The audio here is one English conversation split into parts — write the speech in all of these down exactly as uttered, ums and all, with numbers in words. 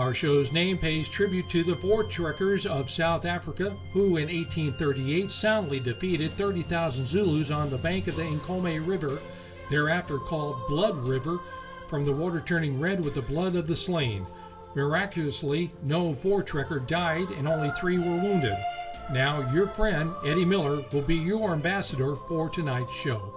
Our show's name pays tribute to the Voortrekkers of South Africa, who in eighteen thirty-eight soundly defeated thirty thousand Zulus on the bank of the Nkomo River, thereafter called Blood River, from the water turning red with the blood of the slain. Miraculously, no Voortrekker died and only three were wounded. Now, your friend, Eddie Miller, will be your ambassador for tonight's show.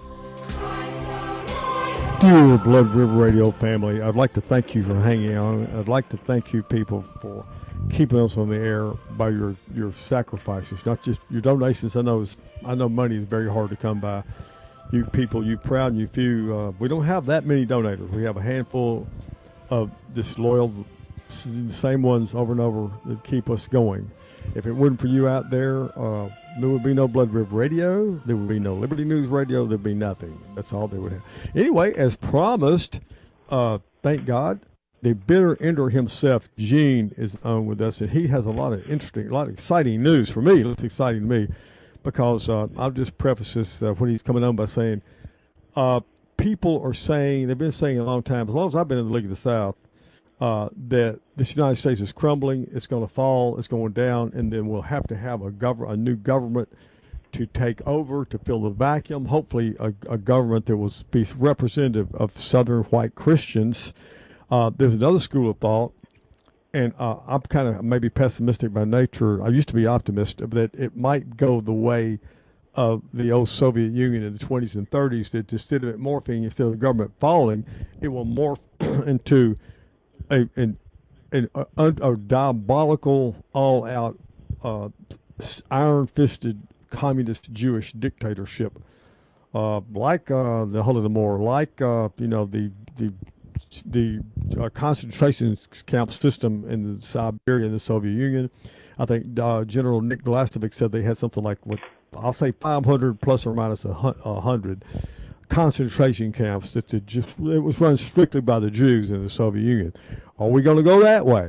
Dear Blood River Radio family, I'd like to thank you for hanging on. I'd like to thank you people for keeping us on the air by your, your sacrifices, not just your donations. I know it's, I know money is very hard to come by. You people, you proud and you few, uh, we don't have that many donators. We have a handful of just loyal, same ones over and over that keep us going. If it wasn't for you out there, uh, there would be no Blood River Radio. There would be no Liberty News Radio. There'd be nothing. That's all they would have. Anyway, as promised, uh, thank God, the bitter ender himself, Gene, is on with us, and he has a lot of interesting, a lot of exciting news for me. It's exciting to me because uh, I'll just preface this uh, when he's coming on by saying, uh, people are saying, they've been saying a long time, as long as I've been in the League of the South, Uh, that this United States is crumbling, it's going to fall, it's going down, and then we'll have to have a gov- a new government to take over, to fill the vacuum, hopefully a, a government that will be representative of Southern white Christians. Uh, there's another school of thought, and uh, I'm kind of maybe pessimistic by nature. I used to be optimistic, that it might go the way of the old Soviet Union in the twenties and thirties, that instead of it morphing, instead of the government falling, it will morph into A, an, an, a, a diabolical, all-out, uh, iron-fisted communist Jewish dictatorship, uh, like uh, the Holodomor, like uh, you know the the the uh, concentration camp system in the Siberia and the Soviet Union. I think uh, General Nick Glastovic said they had something like, what I'll say, five hundred plus or minus a hundred concentration camps that just, it was run strictly by the Jews in the Soviet Union. Are we going to go that way,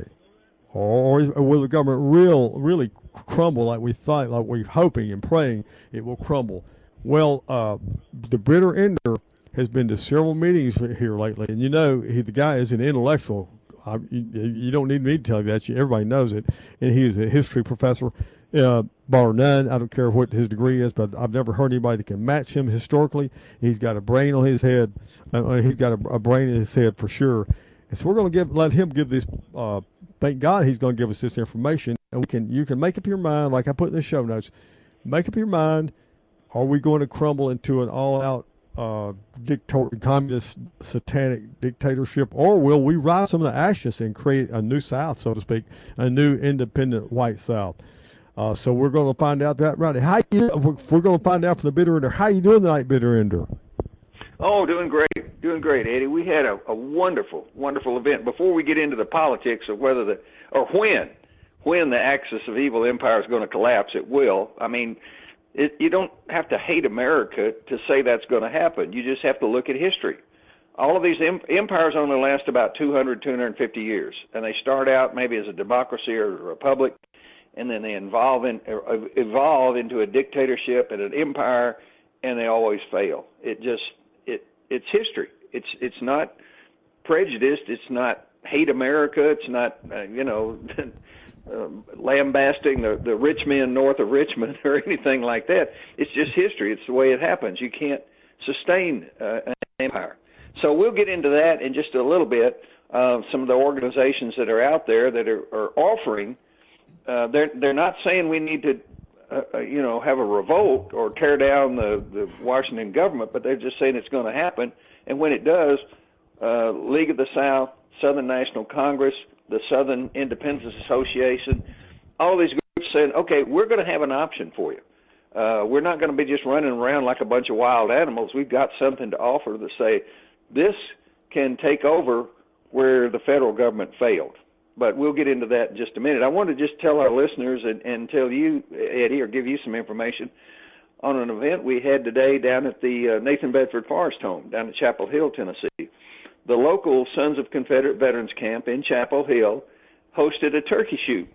or will the government real really crumble like we thought, like we're hoping and praying it will crumble? Well, uh, the bitter ender has been to several meetings here lately, and you know he, the guy is an intellectual. I, you, you don't need me to tell you that. Everybody knows it, and he is a history professor. Uh, bar none. I don't care what his degree is, but I've never heard anybody that can match him historically. He's got a brain on his head. Uh, he's got a, a brain in his head for sure. And so we're going to give, let him give this. Uh, thank God he's going to give us this information, and we can. You can make up your mind, like I put in the show notes. Make up your mind. Are we going to crumble into an all-out uh, dictator, communist, satanic dictatorship, or will we rise from the ashes and create a new South, so to speak, a new independent white South? Uh, so we're going to find out that right. How you, we're going to find out from the bitter ender. How you doing tonight, bitter ender? Oh, doing great, doing great, Eddie. We had a, a wonderful, wonderful event. Before we get into the politics of whether the or when, when the axis of evil empire is going to collapse, it will. I mean, it, you don't have to hate America to say that's going to happen. You just have to look at history. All of these em- empires only last about two hundred, two hundred fifty years, and they start out maybe as a democracy or a republic, and then they evolve, in, evolve into a dictatorship and an empire, and they always fail. It just, it it's history. It's it's not prejudiced. It's not hate America. It's not, uh, you know, um, lambasting the, the rich men north of Richmond or anything like that. It's just history. It's the way it happens. You can't sustain uh, an empire. So we'll get into that in just a little bit. Uh, some of the organizations that are out there that are, are offering, Uh, they're they're not saying we need to, uh, uh, you know, have a revolt or tear down the, the Washington government, but they're just saying it's going to happen. And when it does, uh, League of the South, Southern National Congress, the Southern Independence Association, all these groups saying, okay, we're going to have an option for you. Uh, we're not going to be just running around like a bunch of wild animals. We've got something to offer to say this can take over where the federal government failed. But we'll get into that in just a minute. I want to just tell our listeners and, and tell you, Eddie, or give you some information on an event we had today down at the uh, Nathan Bedford Forest Home down at Chapel Hill, Tennessee. The local Sons of Confederate Veterans Camp in Chapel Hill hosted a turkey shoot.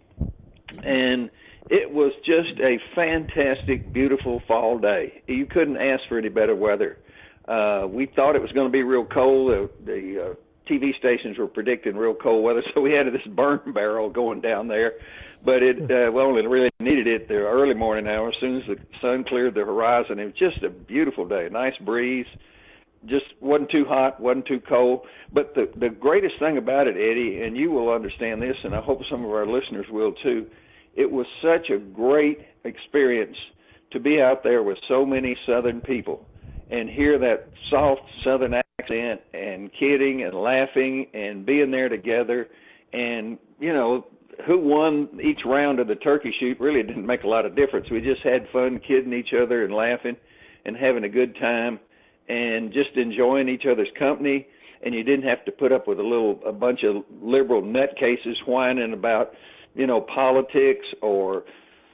And it was just a fantastic, beautiful fall day. You couldn't ask for any better weather. Uh, we thought it was going to be real cold. The, the uh, T V stations were predicting real cold weather, so we had this burn barrel going down there. But it uh, we only really needed it the early morning hours. As soon as the sun cleared the horizon, it was just a beautiful day. Nice breeze. Just wasn't too hot, wasn't too cold. But the, the greatest thing about it, Eddie, and you will understand this, and I hope some of our listeners will too, it was such a great experience to be out there with so many Southern people and hear that soft Southern accent and kidding and laughing and being there together. And, you know, who won each round of the turkey shoot really didn't make a lot of difference. We just had fun kidding each other and laughing and having a good time and just enjoying each other's company. And you didn't have to put up with a little, a bunch of liberal nutcases whining about, you know, politics or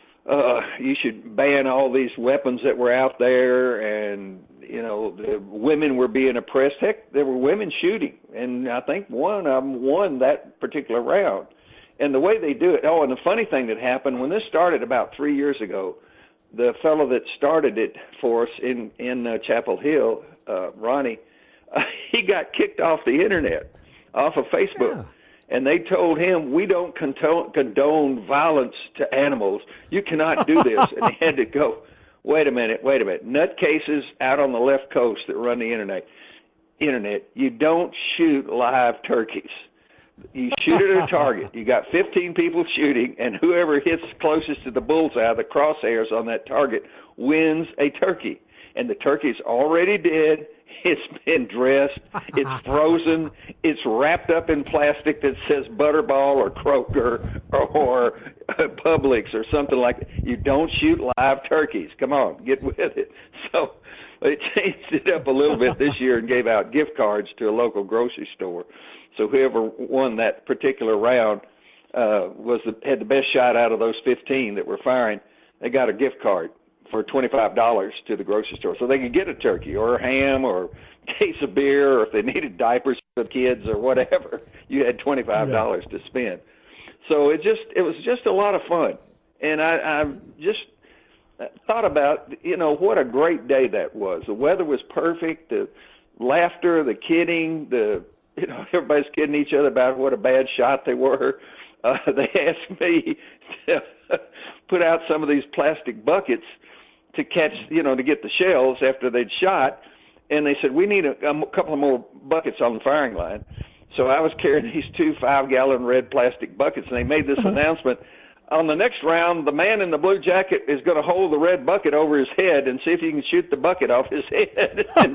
uh, you should ban all these weapons that were out there, and, you know, the women were being oppressed. Heck, there were women shooting, and I think one of them won that particular round. And the way they do it, oh, and the funny thing that happened, when this started about three years ago, the fellow that started it for us in, in uh, Chapel Hill, uh, Ronnie, uh, he got kicked off the internet, off of Facebook. Yeah. And they told him, we don't condone, condone violence to animals. You cannot do this. And he had to go, wait a minute, wait a minute. Nutcases out on the left coast that run the internet, internet, you don't shoot live turkeys. You shoot at a target. You got fifteen people shooting, and whoever hits closest to the bullseye, the crosshairs on that target, wins a turkey. And the turkey's already dead. It's been dressed. It's frozen. It's wrapped up in plastic that says Butterball or Kroger or, or uh, Publix or something like that. You don't shoot live turkeys. Come on, get with it. So they changed it up a little bit this year and gave out gift cards to a local grocery store. So whoever won that particular round uh, was the, had the best shot out of those fifteen that were firing. They got a gift card for twenty-five dollars to the grocery store. So they could get a turkey or a ham or a case of beer, or if they needed diapers for the kids or whatever, you had twenty-five dollars yes. to spend. So it just it was just a lot of fun. And I, I just thought about, you know, what a great day that was. The weather was perfect, the laughter, the kidding, the, you know, everybody's kidding each other about what a bad shot they were. Uh, they asked me to put out some of these plastic buckets to catch, you know, to get the shells after they'd shot. And they said, we need a, a couple of more buckets on the firing line. So I was carrying these two five-gallon red plastic buckets, and they made this announcement. On the next round, the man in the blue jacket is going to hold the red bucket over his head and see if you can shoot the bucket off his head. And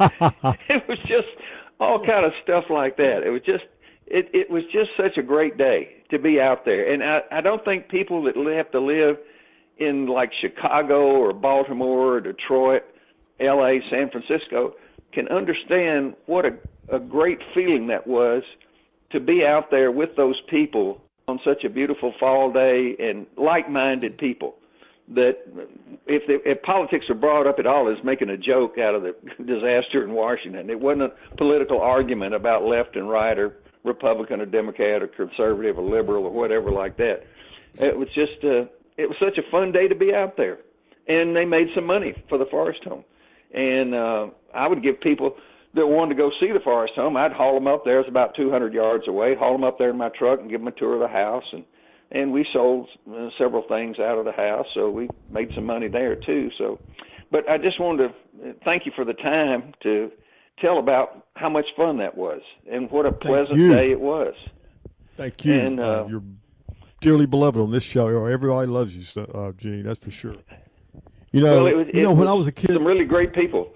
so it was just all kind of stuff like that. It was just, it, it was just such a great day to be out there. And I, I don't think people that have to live in like Chicago or Baltimore or Detroit, L A, San Francisco can understand what a, a great feeling that was to be out there with those people on such a beautiful fall day, and like-minded people that if, they, if politics are brought up at all as making a joke out of the disaster in Washington, it wasn't a political argument about left and right or Republican or Democrat or conservative or liberal or whatever like that. It was just uh, it was such a fun day to be out there, and they made some money for the Forest Home. And uh, I would give people that wanted to go see the Forest Home, I'd haul them up there. It's about two hundred yards away, haul them up there in my truck and give them a tour of the house. And, and we sold uh, several things out of the house, so we made some money there too. So, but I just wanted to thank you for the time to tell about how much fun that was and what a pleasant day it was. Thank you. And, uh, uh, you're dearly beloved on this show. Everybody loves you, uh, Gene, that's for sure. You know, well, it was, you know, when I was a kid, some really great people.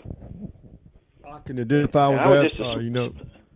I can identify with that. Just, uh, you know.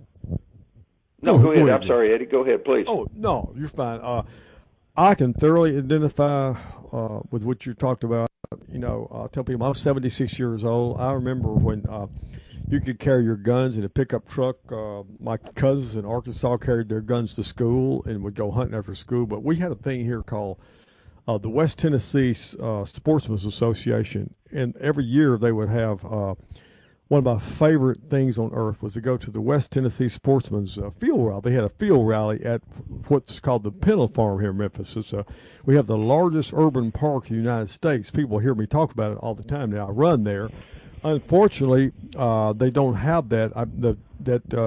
No, go, go ahead. ahead. I'm sorry, Eddie. Go ahead, please. Oh no, you're fine. Uh, I can thoroughly identify uh, with what you talked about. You know, I tell people I'm seventy-six years old. I remember when uh, you could carry your guns in a pickup truck. Uh, my cousins in Arkansas carried their guns to school and would go hunting after school. But we had a thing here called uh, the West Tennessee uh, Sportsmen's Association, and every year they would have. Uh, One of my favorite things on earth was to go to the West Tennessee Sportsman's uh, Field Rally. They had a field rally at what's called the Pintle Farm here in Memphis. It's, uh, we have the largest urban park in the United States. People hear me talk about it all the time now. I run there. Unfortunately, uh, they don't have that. I, the, that uh,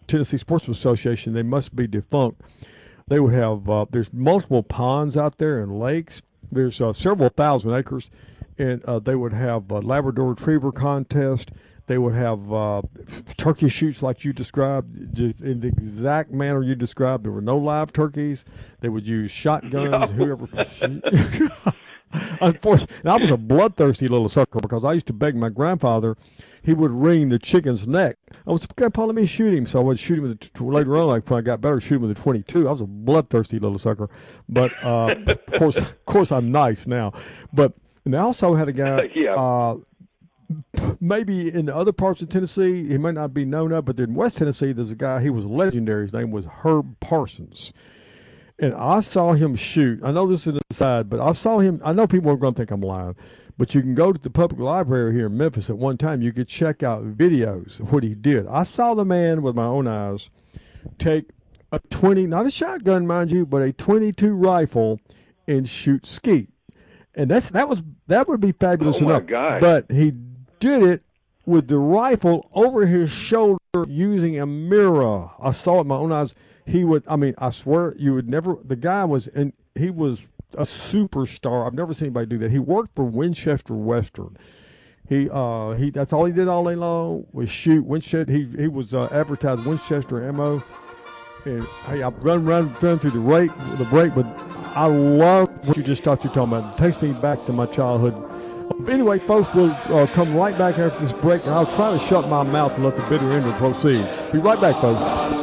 Tennessee Sportsman's Association. They must be defunct. They would have, uh, there's multiple ponds out there and lakes. There's uh, several thousand acres, and uh, they would have a Labrador Retriever contest. They would have uh, turkey shoots like you described, just in the exact manner you described. There were no live turkeys. They would use shotguns. No. Whoever could shoot. Unfortunately, and I was a bloodthirsty little sucker because I used to beg my grandfather. He would wring the chicken's neck. I was, Grandpa, let me shoot him. So I would shoot him with the, later on, like when I got better, shoot him with a twenty-two. I was a bloodthirsty little sucker. But, uh, of course, of course, I'm nice now. But, and they also had a guy, yeah. uh, maybe in the other parts of Tennessee, he might not be known of, but in West Tennessee, there's a guy, he was legendary. His name was Herb Parsons. And I saw him shoot. I know this is an aside, but I saw him. I know people are going to think I'm lying, but you can go to the public library here in Memphis at one time. You could check out videos of what he did. I saw the man with my own eyes take a twenty, not a shotgun, mind you, but a twenty-two rifle and shoot skeet. And that's that was that would be fabulous oh enough. My God. But he did it with the rifle over his shoulder using a mirror. I saw it with my own eyes. He would, I mean, I swear you would never, the guy was, and he was a superstar. I've never seen anybody do that. He worked for Winchester Western. He, uh, he, that's all he did all day long was shoot Winchester. He, he was, uh, advertised Winchester ammo. And hey, I run, run, run through the rate, the break, but I love what you just thought you were talking about. It takes me back to my childhood. Anyway, folks, we'll uh, come right back after this break, and I'll try to shut my mouth and let the bitter ender proceed. Be right back, folks.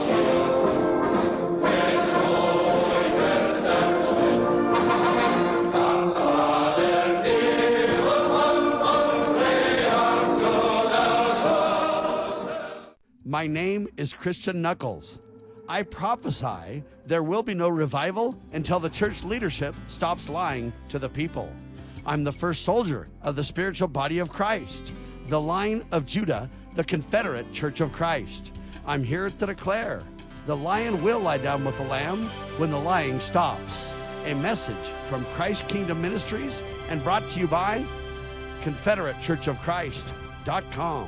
My name is Christian Knuckles. I prophesy there will be no revival until the church leadership stops lying to the people. I'm the first soldier of the spiritual body of Christ, the Lion of Judah, the Confederate Church of Christ. I'm here to declare the lion will lie down with the lamb when the lying stops. A message from Christ Kingdom Ministries and brought to you by Confederate Church of Christ dot com.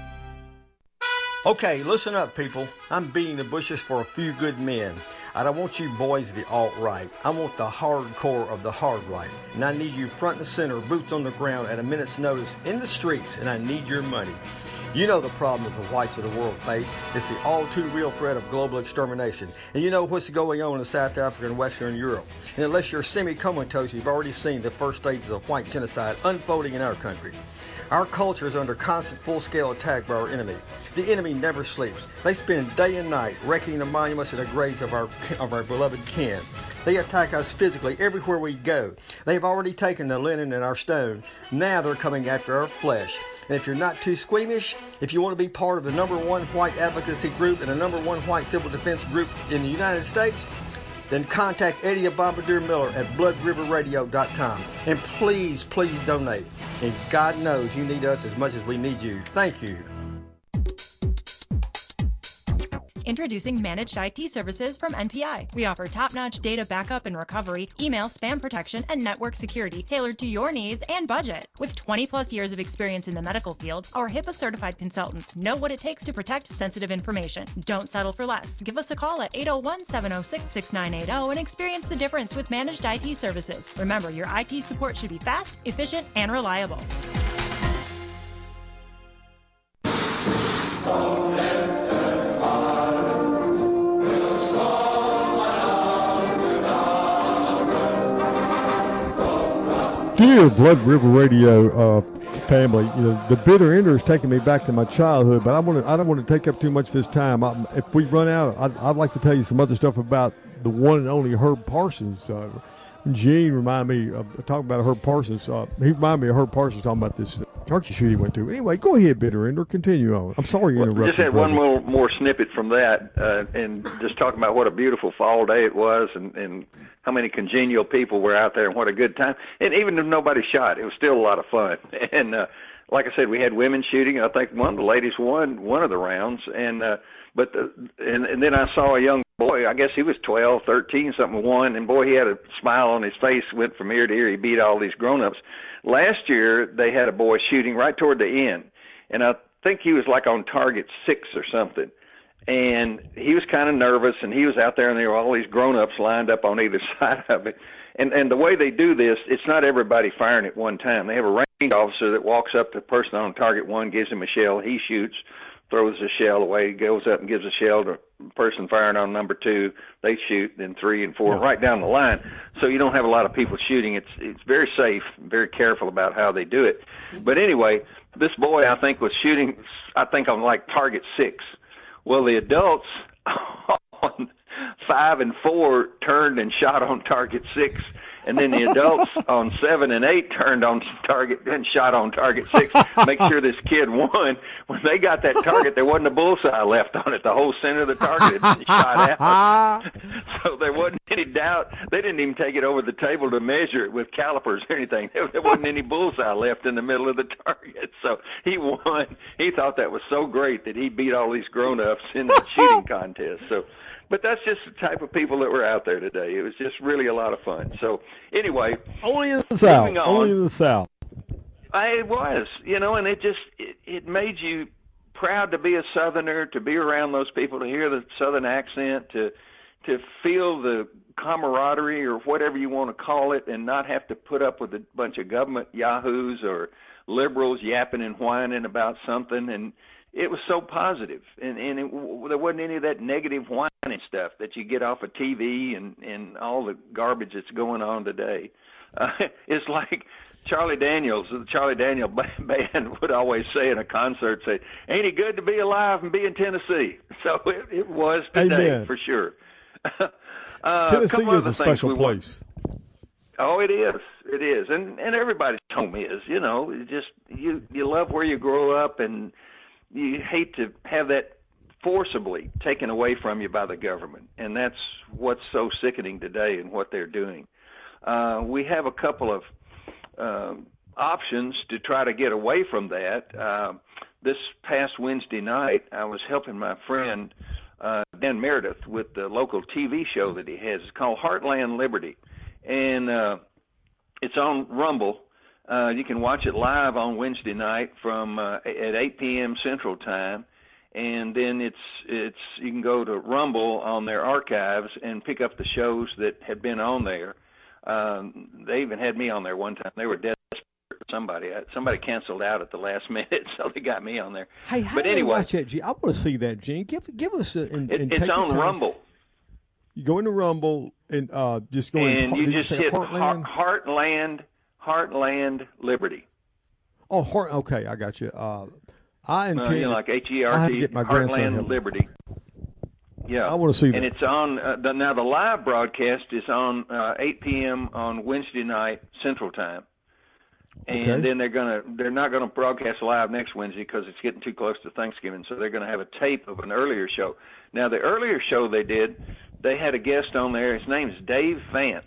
Okay, listen up, people. I'm beating the bushes for a few good men. I don't want you boys of the alt-right. I want the hardcore of the hard right. And I need you front and center, boots on the ground at a minute's notice in the streets, and I need your money. You know the problem that the whites of the world face. It's the all-too-real threat of global extermination. And you know what's going on in South Africa and Western Europe. And unless you're semi-comatose, you've already seen the first stages of white genocide unfolding in our country. Our culture is under constant full-scale attack by our enemy. The enemy never sleeps. They spend day and night wrecking the monuments and the graves of our of our beloved kin. They attack us physically everywhere we go. They've already taken the linen and our stone. Now they're coming after our flesh. And if you're not too squeamish, if you want to be part of the number one white advocacy group and the number one white civil defense group in the United States, then contact Eddie Bombardier Miller at blood river radio dot com. And please, please donate. And God knows you need us as much as we need you. Thank you. Introducing Managed I T Services from N P I. We offer top-notch data backup and recovery, email spam protection, and network security tailored to your needs and budget. With twenty plus years of experience in the medical field, our HIPAA-certified consultants know what it takes to protect sensitive information. Don't settle for less. Give us a call at eight oh one, seven oh six, six nine eight oh and experience the difference with Managed I T Services. Remember, your I T support should be fast, efficient, and reliable. Dear Blood River Radio uh, family, you know, the bitter ender is taking me back to my childhood, but I want to. I don't want to take up too much of this time. I, if we run out, I'd, I'd like to tell you some other stuff about the one and only Herb Parsons. Uh, Gene reminded me of talking about Herb Parsons. Uh, he reminded me of Herb Parsons talking about this turkey shoot he went to. Anyway, go ahead, bitter ender. Continue on. I'm sorry you interrupted. Well, just had one more more snippet from that, uh, and just talking about what a beautiful fall day it was, and, and how many congenial people were out there, and what a good time. And even if nobody shot, it was still a lot of fun. And uh, like I said, we had women shooting. I think one of the ladies won one of the rounds, and uh, but the, and, and then I saw a young boy, I guess he was twelve, thirteen, something, won, and boy, he had a smile on his face, went from ear to ear. He beat all these grown-ups. Last year, they had a boy shooting right toward the end, and I think he was like on target six or something. and he was kind of nervous, and he was out there, and there were all these grown-ups lined up on either side of it. And and the way they do this, it's not everybody firing at one time. They have a range officer that walks up to the person on target one, gives him a shell, he shoots, throws the shell away, goes up and gives a shell to the person firing on number two, they shoot, then three and four, Yeah. right down the line. So you don't have a lot of people shooting. It's it's very safe, very careful about how they do it. But anyway, this boy, I think, was shooting, I think, on like target six. Well, the adults on five and four turned and shot on target six, and then the adults on seven and eight turned on target and shot on target six. Make sure this kid won. When they got that target, there wasn't a bullseye left on it. The whole center of the target had been shot out. So there wasn't any doubt. They didn't even take it over the table to measure it with calipers or anything. There wasn't any bullseye left in the middle of the target. So he won. He thought that was so great that he beat all these grown-ups in the shooting contest. So. But that's just the type of people that were out there today. It was just really a lot of fun. So anyway, Only in the South. moving on. Only in the South. I, it was, you know, and it just it, it made you proud to be a Southerner, to be around those people, to hear the Southern accent, to to feel the camaraderie or whatever you want to call it, and not have to put up with a bunch of government yahoos or liberals yapping and whining about something. And it was so positive, and, and it, there wasn't any of that negative whining stuff that you get off of T V and, and all the garbage that's going on today. Uh, it's like Charlie Daniels, the Charlie Daniels band would always say in a concert, say, ain't it good to be alive and be in Tennessee? So it, it was today, Amen. for sure. uh, Tennessee couple is a other things special we want- place. Oh, it is. It is. And and everybody's home is, you know, it just you, you love where you grow up, and you hate to have that forcibly taken away from you by the government. And that's what's so sickening today and what they're doing. Uh, we have a couple of uh, options to try to get away from that. Uh, this past Wednesday night, I was helping my friend uh, Dan Meredith with the local T V show that he has. It's called Heartland Liberty. And uh, it's on Rumble. Uh, you can watch it live on Wednesday night from uh, at eight p.m. Central Time, and then it's it's you can go to Rumble on their archives and pick up the shows that had been on there. Um, they even had me on there one time. They were desperate for somebody. Somebody canceled out at the last minute, so they got me on there. Hey, how but do anyway, you watch that, Gene? I want to see that, Gene. Give give us a. And, it, and it's take your on time. Rumble. You go into Rumble and uh, just go And in. you did just say hit Heartland? Heart, Heartland, Heartland Liberty. Oh, Heart. Okay, I got you. Uh, I Uh, intend. you know, like H E I'll R have to T, get my grandson Heartland help. Liberty. Yeah, I want to see and that. it's on uh, the, now. The live broadcast is on uh, eight p.m. on Wednesday night Central Time, and Okay. then they're gonna they're not gonna broadcast live next Wednesday because it's getting too close to Thanksgiving. So they're gonna have a tape of an earlier show. Now the earlier show they did, they had a guest on there. His name is Dave Vance,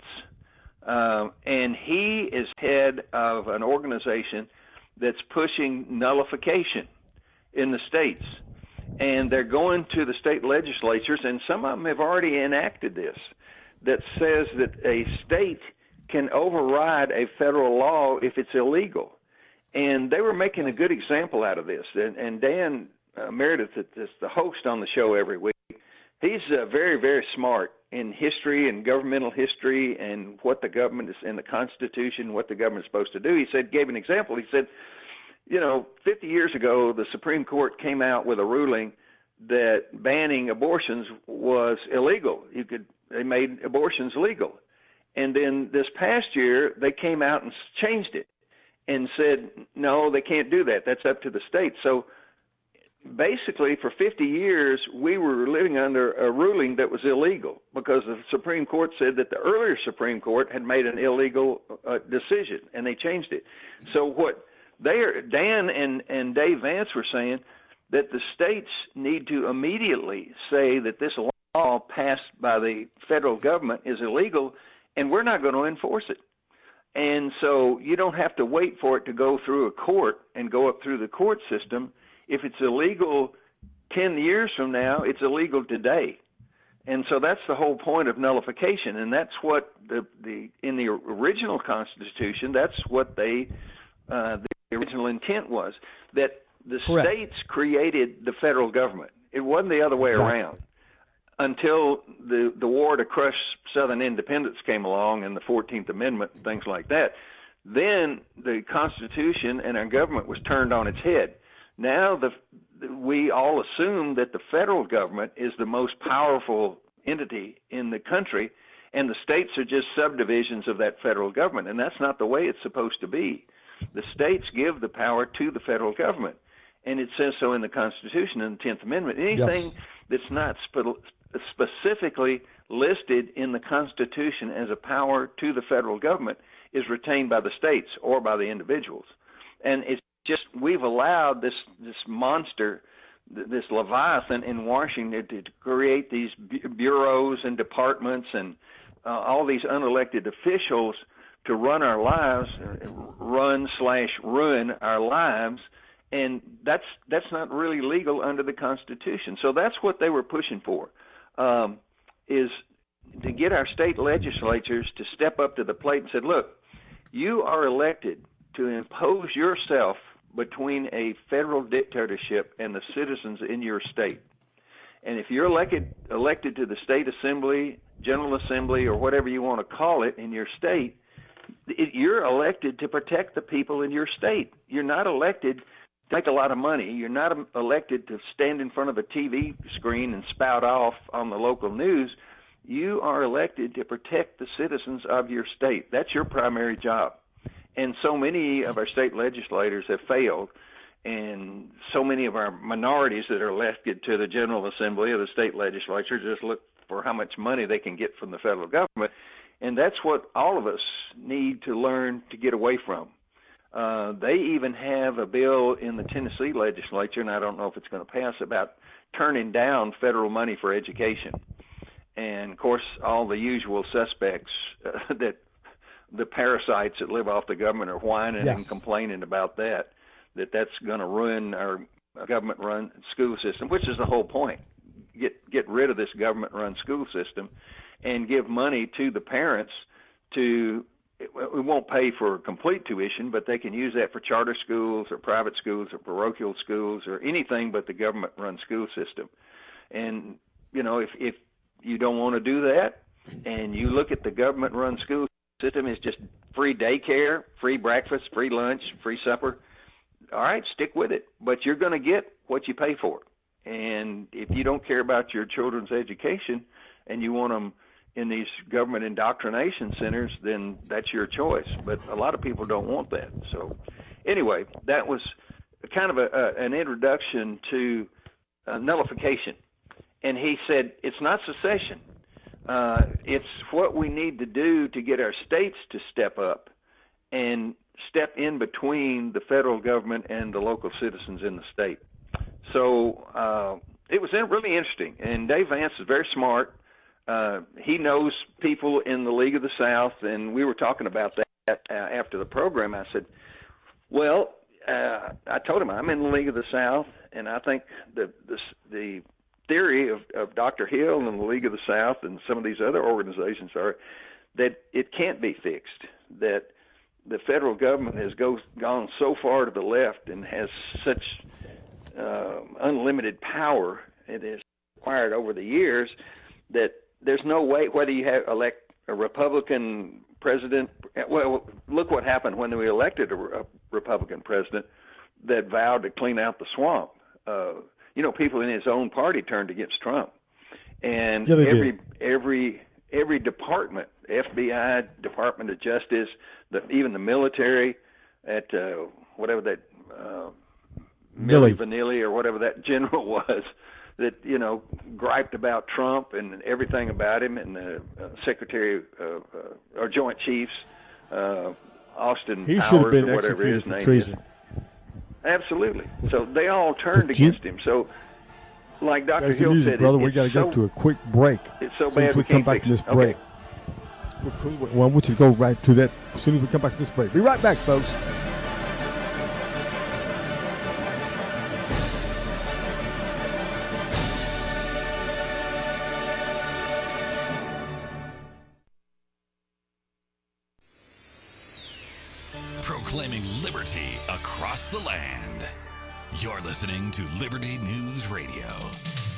um, and he is head of an organization that's pushing nullification in the states. And they're going to the state legislatures, and some of them have already enacted this, that says that a state can override a federal law if it's illegal. And they were making a good example out of this. And, and Dan uh, Meredith, that's the host on the show every week, he's uh, very, very smart in history and governmental history and what the government is in the Constitution, what the government is supposed to do. He said, gave an example. He said, you know, fifty years ago, the Supreme Court came out with a ruling that banning abortions was illegal. You could, they made abortions legal. And then this past year, they came out and changed it and said, no, they can't do that. That's up to the state. So basically, for fifty years, we were living under a ruling that was illegal because the Supreme Court said that the earlier Supreme Court had made an illegal uh, decision, and they changed it. So what they are, Dan and, and Dave Vance were saying that the states need to immediately say that this law passed by the federal government is illegal, and we're not going to enforce it. And so you don't have to wait for it to go through a court and go up through the court system. If it's illegal ten years from now, it's illegal today. And so that's the whole point of nullification. And that's what the, the in the original Constitution, that's what they, uh, the original intent was, that the Correct. states created the federal government. It wasn't the other way Exactly. around until the the war to crush Southern independence came along and the fourteenth Amendment and things like that. Then the Constitution and our government was turned on its head. Now the we all assume that the federal government is the most powerful entity in the country, and the states are just subdivisions of that federal government, and that's not the way it's supposed to be. The states give the power to the federal government, and it says so in the Constitution in the tenth Amendment. Anything Yes. that's not spe- specifically listed in the Constitution as a power to the federal government is retained by the states or by the individuals. And it's just, we've allowed this this monster, this Leviathan in Washington to, to create these bu- bureaus and departments and uh, all these unelected officials to run our lives, uh, run slash ruin our lives, and that's that's not really legal under the Constitution. So that's what they were pushing for, um, is to get our state legislatures to step up to the plate and said, look, you are elected to impose yourself between a federal dictatorship and the citizens in your state. And if you're elected elected to the state assembly, general assembly, or whatever you want to call it in your state, it, you're elected to protect the people in your state. You're not elected to make a lot of money. You're not elected to stand in front of a T V screen and spout off on the local news. You are elected to protect the citizens of your state. That's your primary job. And so many of our state legislators have failed, and so many of our minorities that are elected to the General Assembly or the state legislature just look for how much money they can get from the federal government. And that's what all of us need to learn to get away from. Uh, they even have a bill in the Tennessee legislature, and I don't know if it's going to pass, about turning down federal money for education. And, of course, all the usual suspects uh, that the parasites that live off the government are whining Yes. and complaining about that, that that's going to ruin our government-run school system, which is the whole point. Get get rid of this government-run school system and give money to the parents to, we won't pay for complete tuition, but they can use that for charter schools or private schools or parochial schools or anything but the government-run school system. And, you know, if, if you don't want to do that and you look at the government-run school system is just free daycare, free breakfast, free lunch, free supper, all right, stick with it. But you're going to get what you pay for. And if you don't care about your children's education and you want them in these government indoctrination centers, then that's your choice. But a lot of people don't want that. So anyway, that was kind of a, a, an introduction to uh, nullification. And he said, it's not secession. Uh, it's what we need to do to get our states to step up and step in between the federal government and the local citizens in the state. So uh, it was really interesting. And Dave Vance is very smart. Uh, he knows people in the League of the South, and we were talking about that uh, after the program. I said, well, uh, I told him I'm in the League of the South, and I think the the, the theory of, of Doctor Hill and the League of the South and some of these other organizations are that it can't be fixed, that the federal government has go, gone so far to the left and has such uh, unlimited power it has acquired over the years that there's no way, whether you have elect a Republican president, well, look what happened when we elected a, a Republican president that vowed to clean out the swamp. Uh, you know, people in his own party turned against Trump. And yeah, every did. every every department, F B I, Department of Justice, the, even the military, at uh, whatever that uh, Milli Vanilli or whatever that general was, that, you know, griped about Trump and everything about him, and the uh, Secretary of, uh, or Joint Chiefs, uh, Austin he Powers, should have been or whatever executed his for name treason. is. Absolutely. So they all turned But you- against him. So, like Doctor That's the Hill music, said, brother. it, We got to it's go so, to a quick break. It's so As soon bad as we we come can't back fix from this it. Okay. break. Well, I want you to go right to that as soon as we come back from this break. Be right back, folks. Proclaiming liberty across the land. You're listening to Liberty News Radio.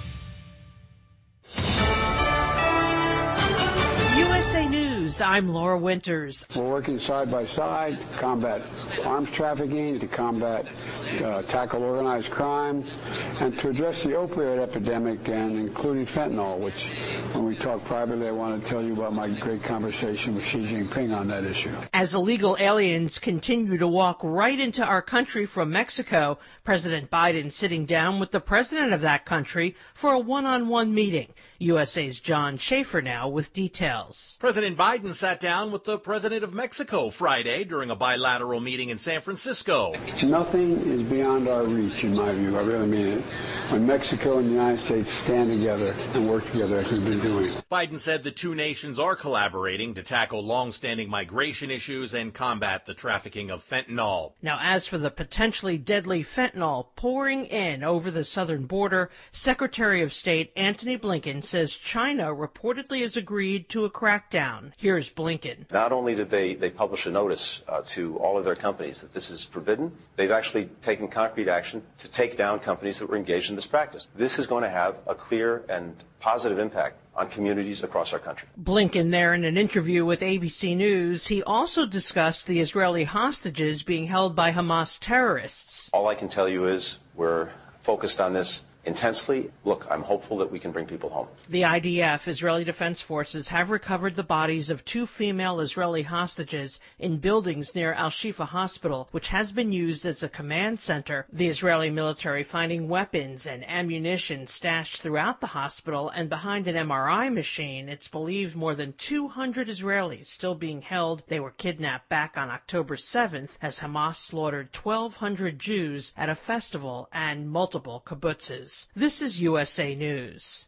News, I'm Laura Winters. We're working side by side to combat arms trafficking, to combat, uh, tackle organized crime, and to address the opioid epidemic, and including fentanyl, which when we talk privately, I want to tell you about my great conversation with Xi Jinping on that issue. As illegal aliens continue to walk right into our country from Mexico, President Biden sitting down with the president of that country for a one-on-one meeting. U S A's John Schaefer now with details. President Biden sat down with the president of Mexico Friday during a bilateral meeting in San Francisco. Nothing is beyond our reach, in my view. I really mean it. When Mexico and the United States stand together and work together, as we've been doing. Biden said the two nations are collaborating to tackle long-standing migration issues and combat the trafficking of fentanyl. Now, as for the potentially deadly fentanyl pouring in over the southern border, Secretary of State Antony Blinken says China reportedly has agreed to a crackdown. Here's Blinken. Not only did they, they publish a notice uh, to all of their companies that this is forbidden, they've actually taken concrete action to take down companies that were engaged in this practice. This is going to have a clear and positive impact on communities across our country. Blinken there in an interview with A B C News. He also discussed the Israeli hostages being held by Hamas terrorists. All I can tell you is we're focused on this intensely. Look, I'm hopeful that we can bring people home. The I D F, Israeli Defense Forces, have recovered the bodies of two female Israeli hostages in buildings near Al-Shifa Hospital, which has been used as a command center. The Israeli military finding weapons and ammunition stashed throughout the hospital, and behind an M R I machine, it's believed more than two hundred Israelis still being held. They were kidnapped back on October seventh as Hamas slaughtered twelve hundred Jews at a festival and multiple kibbutzes. This is U S A News.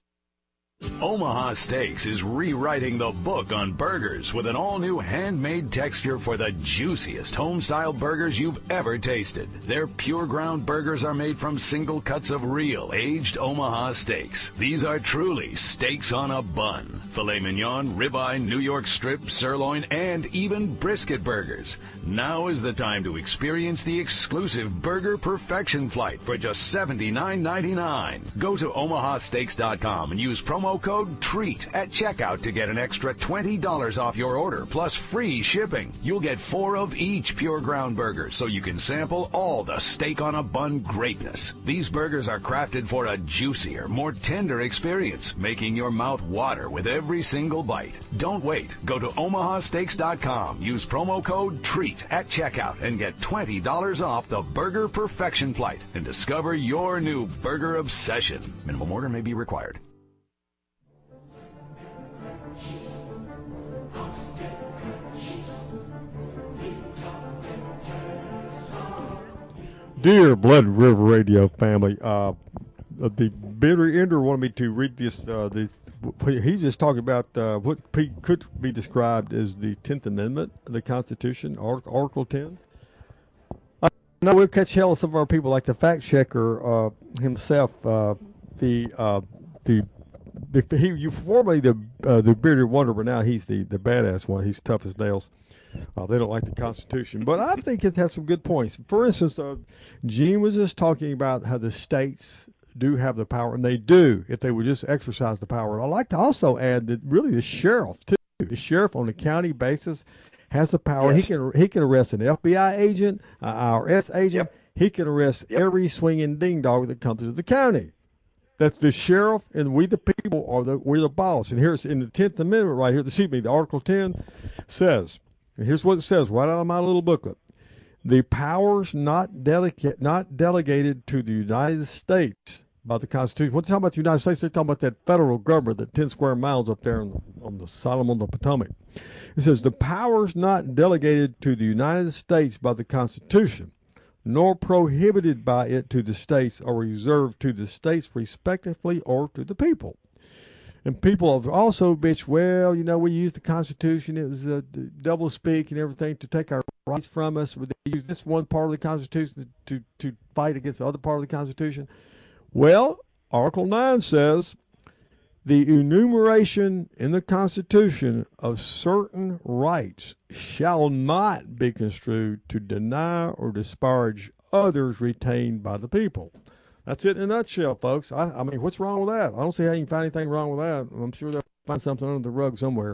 Omaha Steaks is rewriting the book on burgers with an all-new handmade texture for the juiciest home-style burgers you've ever tasted. Their pure ground burgers are made from single cuts of real aged Omaha steaks. These are truly steaks on a bun. Filet mignon, ribeye, New York strip, sirloin, and even brisket burgers. Now is the time to experience the exclusive Burger Perfection Flight for just seventy-nine ninety-nine. Go to omaha steaks dot com and use promo code TREAT at checkout to get an extra twenty dollars off your order plus free shipping. You'll get four of each pure ground burger so you can sample all the steak on a bun greatness. These burgers are crafted for a juicier, more tender experience, making your mouth water with every single bite. Don't wait. Go to omaha steaks dot com. Use promo code TREAT at checkout and get twenty dollars off the Burger Perfection Flight and discover your new burger obsession. Minimum order may be required. Dear Blood River Radio family, uh, the bitter ender wanted me to read this. Uh, this he's just talking about uh, what could be described as the tenth Amendment of the Constitution, Article ten. I know we'll catch hell of some of our people, like the fact checker uh, himself. Uh, the uh, the the he you formerly the uh, the bearded wonder, but now he's the the badass one. He's tough as nails. Uh, they don't like the Constitution, but I think it has some good points. For instance, uh, Gene was just talking about how the states do have the power, and they do if they would just exercise the power. I'd like to also add that really the sheriff, too, the sheriff on a county basis has the power. Yes. He can he can arrest an F B I agent, an I R S agent. Yep. He can arrest yep. every swinging ding dog that comes to the county. That's the sheriff, and we the people are the we're the boss. And here's in the tenth Amendment right here. Excuse me, the Article ten says. And here's what it says right out of my little booklet. The powers not, delicate, not delegated to the United States by the Constitution. When they talk about the United States, they're talking about that federal government, that ten square miles up there on the, on the Solomon on the Potomac. It says the powers not delegated to the United States by the Constitution, nor prohibited by it to the states, are reserved to the states respectively or to the people. And people have also bitched, well, you know, we used the Constitution. It was a double speak and everything to take our rights from us. We used this one part of the Constitution to, to fight against the other part of the Constitution. Well, Article nine says the enumeration in the Constitution of certain rights shall not be construed to deny or disparage others retained by the people. That's it in a nutshell, folks. I, I mean, what's wrong with that? I don't see how you can find anything wrong with that. I'm sure they'll find something under the rug somewhere.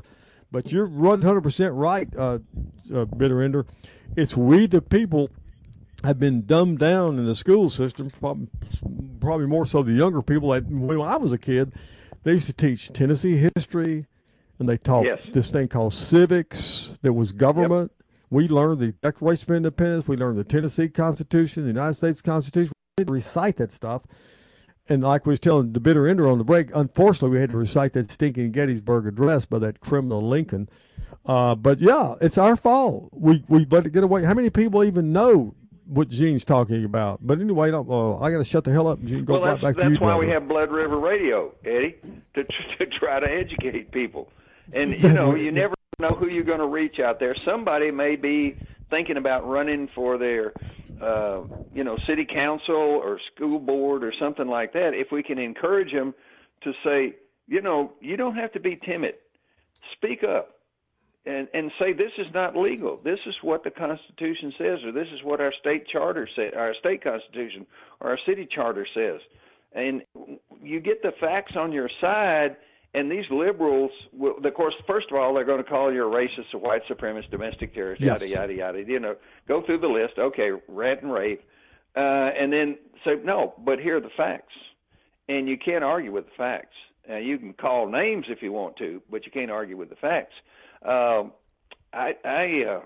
But you're one hundred percent right, uh, uh, Bitter Ender. It's we the people have been dumbed down in the school system, probably, probably more so the younger people. Like when I was a kid, they used to teach Tennessee history, and they taught Yes. this thing called civics that was government. Yep. We learned the Declaration of Independence. We learned the Tennessee Constitution, the United States Constitution. We had to recite that stuff. And like we was telling the Bitter Ender on the break, unfortunately, we had to recite that stinking Gettysburg Address by that criminal Lincoln. Uh, but, yeah, it's our fault. We we let it get away. How many people even know what Gene's talking about? But anyway, don't, uh, I got to shut the hell up, Gene. Go well, right that's, back that's to you, why brother. we have Blood River Radio, Eddie, to, to try to educate people. And, you know, you never know who you're going to reach out there. Somebody may be thinking about running for their Uh, you know, city council or school board or something like that. If we can encourage them to say, you know, you don't have to be timid. Speak up and, and say this is not legal. This is what the Constitution says, or this is what our state charter says, our state constitution or our city charter says. And you get the facts on your side, and these liberals will, of course, first of all, they're going to call you a racist, a white supremacist, domestic terrorist, Yes. yada, yada, yada. You know, go through the list. Okay, rant and rave. Uh, and then say, no, but here are the facts. And you can't argue with the facts. Uh, you can call names if you want to, but you can't argue with the facts. Um, I, I uh,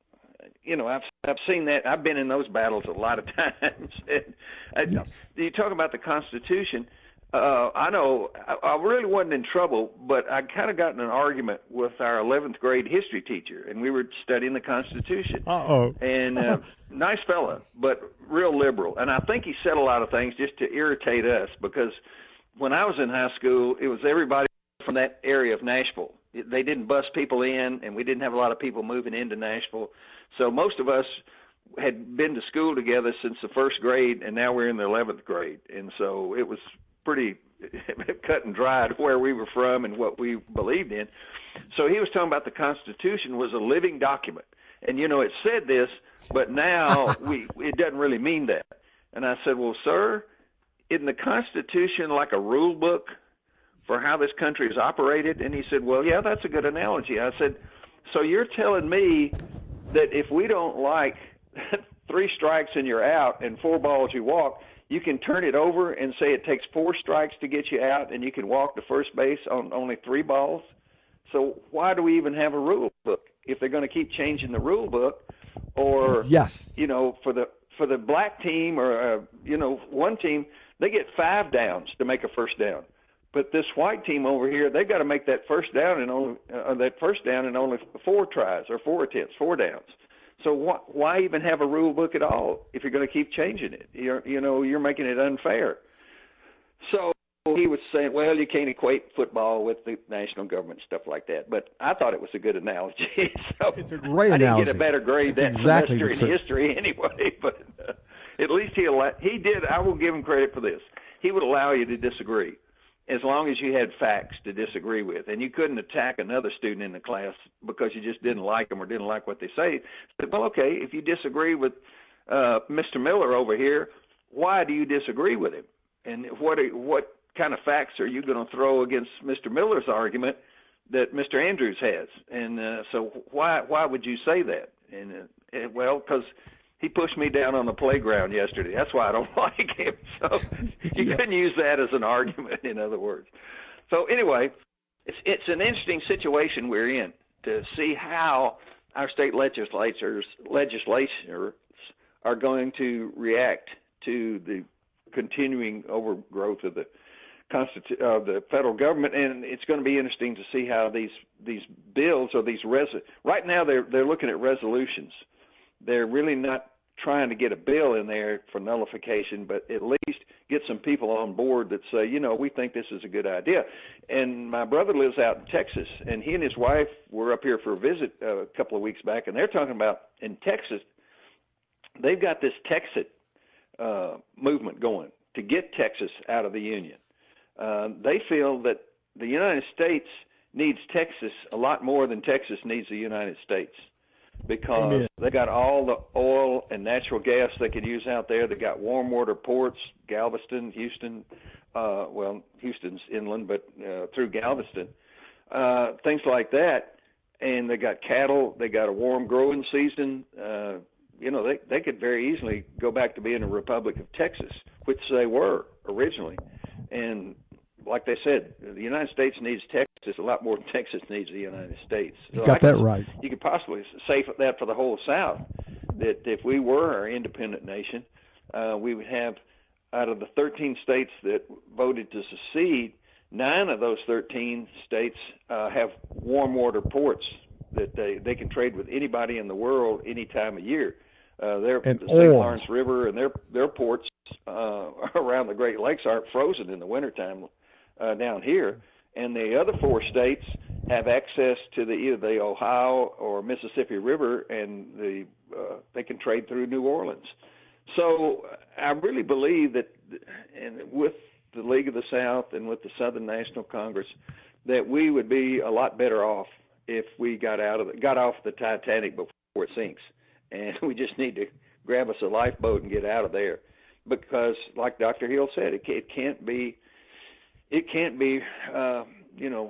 you know, I've I've seen that. I've been in those battles a lot of times. and, uh, Yes. You talk about the Constitution. Uh, I know I, I really wasn't in trouble, but I kind of got in an argument with our eleventh grade history teacher, and we were studying the Constitution. Uh-oh. And uh, nice fella, but real liberal. And I think he said a lot of things just to irritate us, because when I was in high school, it was everybody from that area of Nashville. They didn't bus people in, and we didn't have a lot of people moving into Nashville. So most of us had been to school together since the first grade, and now we're in the eleventh grade. And so it was pretty cut and dried where we were from and what we believed in. So he was talking about the Constitution was a living document. And, you know, it said this, but now we it doesn't really mean that. And I said, well, sir, isn't the Constitution like a rule book for how this country is operated? And he said, well, yeah, that's a good analogy. I said, so you're telling me that if we don't like three strikes and you're out and four balls you walk, you can turn it over and say it takes four strikes to get you out, and you can walk to first base on only three balls? So why do we even have a rule book if they're going to keep changing the rule book? Or, yes, you know, for the for the black team or, uh, you know, one team, they get five downs to make a first down. But this white team over here, they've got to make that first down and only uh, that first down in only four tries or four attempts, four downs. So wh- why even have a rule book at all if you're going to keep changing it? You're, you know, you're making it unfair. So he was saying, well, you can't equate football with the national government, stuff like that. But I thought it was a good analogy. so it's a great I analogy. didn't get a better grade it's that exactly semester in history anyway. But uh, at least he al- he did. I will give him credit for this. He would allow you to disagree, as long as you had facts to disagree with. And you couldn't attack another student in the class because you just didn't like them or didn't like what they say. But, well, okay, if you disagree with uh, Mister Miller over here, why do you disagree with him? And what are, what kind of facts are you going to throw against Mister Miller's argument that Mister Andrews has? And uh, so why why would you say that? And, uh, and well, because he pushed me down on the playground yesterday. That's why I don't like him. So you Yeah. couldn't use that as an argument, in other words. So anyway, it's it's an interesting situation we're in to see how our state legislatures legislatures are going to react to the continuing overgrowth of the Constitu- of the federal government, and it's going to be interesting to see how these these bills or these res right now they're they're looking at resolutions. They're really not trying to get a bill in there for nullification, but at least get some people on board that say, you know, we think this is a good idea. And my brother lives out in Texas, and he and his wife were up here for a visit uh, a couple of weeks back, and they're talking about in Texas, they've got this Texit uh, movement going to get Texas out of the Union. Uh, they feel that the United States needs Texas a lot more than Texas needs the United States, because Amen. they got all the oil and natural gas they could use out there. They got warm water ports, Galveston, Houston, uh, well, Houston's inland, but uh, through Galveston, uh, things like that. and they got cattle. They got a warm growing season. Uh, you know, they they could very easily go back to being a Republic of Texas, which they were originally. And like they said, the United States needs Texas a lot more than Texas needs the United States. So you got I that could, right. You could possibly say that for the whole South, that if we were an independent nation, uh, we would have, out of the thirteen states that voted to secede, nine of those thirteen states uh, have warm water ports that they, they can trade with anybody in the world any time of year. Uh, their, and the Saint oil. Lawrence River and their their ports uh, around the Great Lakes aren't frozen in the wintertime uh, down here. And the other four states have access to the either the Ohio or Mississippi River, and the uh, they can trade through New Orleans. So I really believe that, and with the League of the South and with the Southern National Congress, that we would be a lot better off if we got out of the, got off the Titanic before it sinks. And we just need to grab us a lifeboat and get out of there, because, like Doctor Hill said, it, it can't be, it can't be, uh, you know,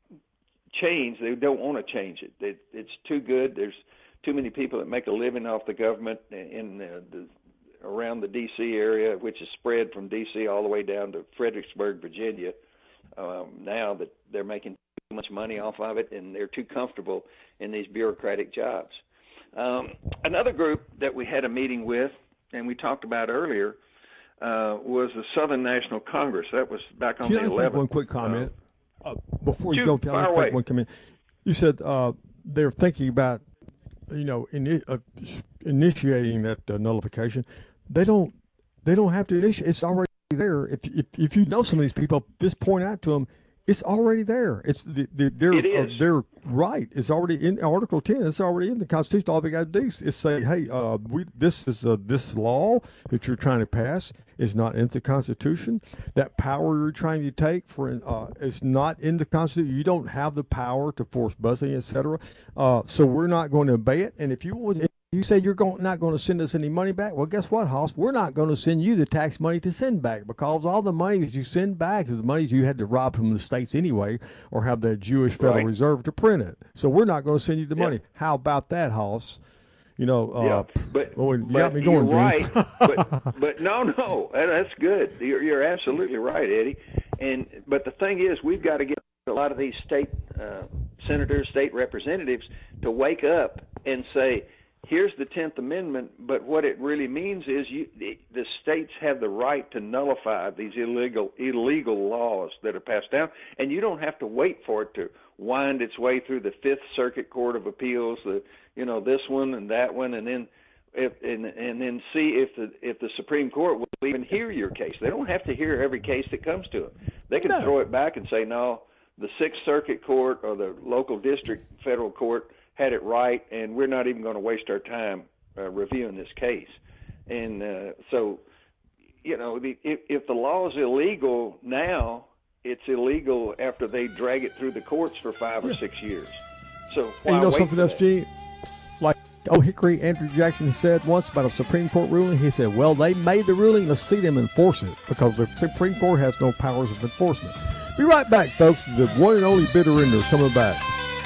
changed. They don't want to change it. it. It's too good. There's too many people that make a living off the government in the, the around the D C area, which is spread from D C all the way down to Fredericksburg, Virginia. Um, now that they're making too much money off of it, and they're too comfortable in these bureaucratic jobs. Um, another group that we had a meeting with, and we talked about earlier, uh, was the Southern National Congress. That was back on Can the I make eleventh. one quick comment uh, before you shoot, go? fire I'll away. make one comment. You said uh, they're thinking about, you know, in, uh, initiating that uh, nullification. They don't. They don't have to initiate. It's already there. If if if you know some of these people, just point out to them. It's already there. It's the, the, they're It is. Uh, they're right. It's already in Article ten. It's already in the Constitution. All they got to do is say, "Hey, uh, we this is uh, this law that you're trying to pass is not in the Constitution. That power you're trying to take for uh, is not in the Constitution. You don't have the power to force busing, et cetera. Uh, so we're not going to obey it. And if you would." You say you're going, not going to send us any money back. Well, guess what, Hoss? We're not going to send you the tax money to send back, because all the money that you send back is the money you had to rob from the states anyway, or have the Jewish Federal Right. Reserve to print it. So we're not going to send you the Yeah. money. How about that, Hoss? You know, uh, Yeah, but, well, you but got me going, you're Gene. right. but, but no, no, that- that's good. You're, you're absolutely right, Eddie. And but the thing is, we've got to get a lot of these state uh, senators, state representatives, to wake up and say, here's the tenth Amendment, but what it really means is you, the, the states have the right to nullify these illegal illegal laws that are passed down, and you don't have to wait for it to wind its way through the Fifth Circuit Court of Appeals, the you know this one and that one, and then if and, and then see if the if the Supreme Court will even hear your case. They don't have to hear every case that comes to them. They can No. throw it back and say, no, the Sixth Circuit Court or the local district federal court had it right, and we're not even going to waste our time uh, reviewing this case. And uh, so, you know, the, if, if the law is illegal now, it's illegal after they drag it through the courts for five or six years. So why And you know wait something for else, that? Gene? Like Oh Hickory, Andrew Jackson said once about a Supreme Court ruling. He said, well, they made the ruling, let's see them enforce it, because the Supreme Court has no powers of enforcement. Be right back, folks. The one and only Bitter Ender coming back.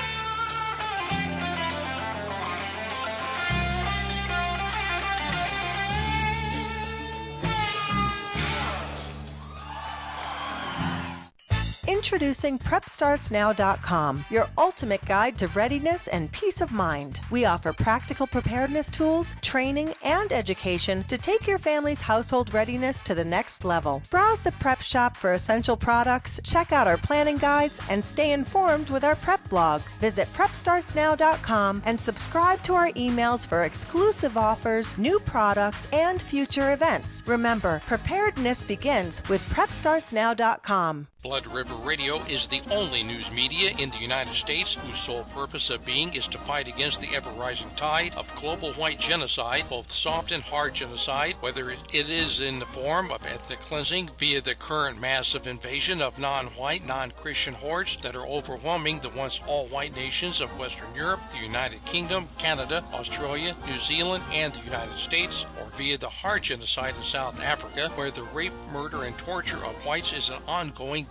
Introducing Prep Starts Now dot com, your ultimate guide to readiness and peace of mind. We offer practical preparedness tools, training, and education to take your family's household readiness to the next level. Browse the prep shop for essential products, check out our planning guides, and stay informed with our prep blog. Visit Prep Starts Now dot com and subscribe to our emails for exclusive offers, new products, and future events. Remember, preparedness begins with Prep Starts Now dot com. Blood River Radio is the only news media in the United States whose sole purpose of being is to fight against the ever-rising tide of global white genocide, both soft and hard genocide, whether it is in the form of ethnic cleansing via the current massive invasion of non-white, non-Christian hordes that are overwhelming the once all-white nations of Western Europe, the United Kingdom, Canada, Australia, New Zealand, and the United States, or via the hard genocide in South Africa, where the rape, murder, and torture of whites is an ongoing